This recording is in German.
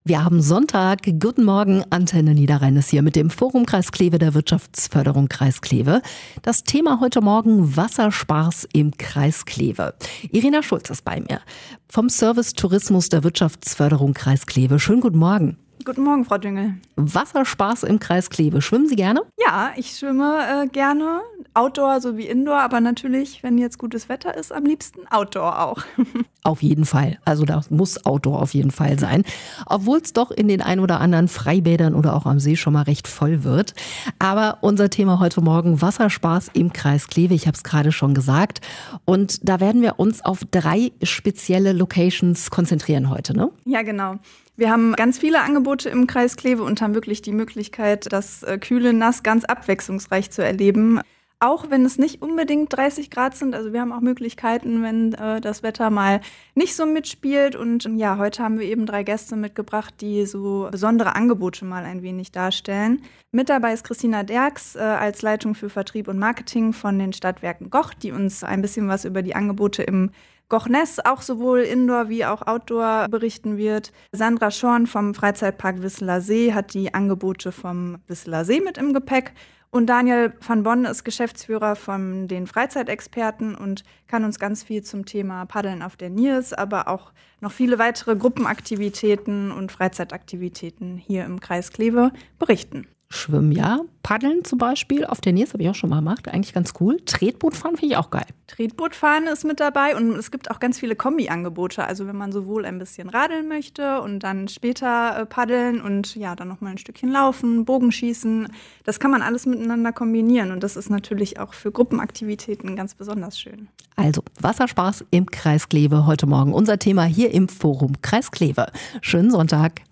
Wir haben Sonntag. Guten Morgen, Antenne Niederrhein ist hier mit dem Forum Kreis Kleve der Wirtschaftsförderung Kreis Kleve. Das Thema heute Morgen: Wasserspaß im Kreis Kleve. Irina Schulz ist bei mir vom Service Tourismus der Wirtschaftsförderung Kreis Kleve. Schönen guten Morgen. Guten Morgen, Frau Düngel. Wasserspaß im Kreis Kleve. Schwimmen Sie gerne? Ja, ich schwimme gerne. Outdoor sowie Indoor, aber natürlich, wenn jetzt gutes Wetter ist, am liebsten Outdoor auch. Auf jeden Fall. Also da muss Outdoor auf jeden Fall sein. Obwohl es doch in den ein oder anderen Freibädern oder auch am See schon mal recht voll wird. Aber unser Thema heute Morgen: Wasserspaß im Kreis Kleve. Ich habe es gerade schon gesagt. Und da werden wir uns auf 3 spezielle Locations konzentrieren heute, ne? Ja, genau. Wir haben ganz viele Angebote im Kreis Kleve und haben wirklich die Möglichkeit, das kühle Nass ganz abwechslungsreich zu erleben. Auch wenn es nicht unbedingt 30 Grad sind. Also wir haben auch Möglichkeiten, wenn das Wetter mal nicht so mitspielt. Und ja, heute haben wir eben 3 Gäste mitgebracht, die so besondere Angebote mal ein wenig darstellen. Mit dabei ist Christina Derks als Leitung für Vertrieb und Marketing von den Stadtwerken Goch, die uns ein bisschen was über die Angebote im Goch-Ness, auch sowohl Indoor wie auch Outdoor, berichten wird. Sandra Schorn vom Freizeitpark Wisseler See hat die Angebote vom Wisseler See mit im Gepäck. Und Daniel van Bonn ist Geschäftsführer von den Freizeitexperten und kann uns ganz viel zum Thema Paddeln auf der Niers, aber auch noch viele weitere Gruppenaktivitäten und Freizeitaktivitäten hier im Kreis Kleve berichten. Schwimmen ja, Paddeln zum Beispiel auf der Niers habe ich auch schon mal gemacht, eigentlich ganz cool. Tretbootfahren finde ich auch geil. Tretbootfahren ist mit dabei und es gibt auch ganz viele Kombi-Angebote. Also wenn man sowohl ein bisschen radeln möchte und dann später paddeln und ja, dann noch mal ein Stückchen laufen, Bogenschießen, das kann man alles miteinander kombinieren und das ist natürlich auch für Gruppenaktivitäten ganz besonders schön. Also Wasserspaß im Kreis Kleve heute Morgen unser Thema hier im Forum Kreis Kleve. Schönen Sonntag.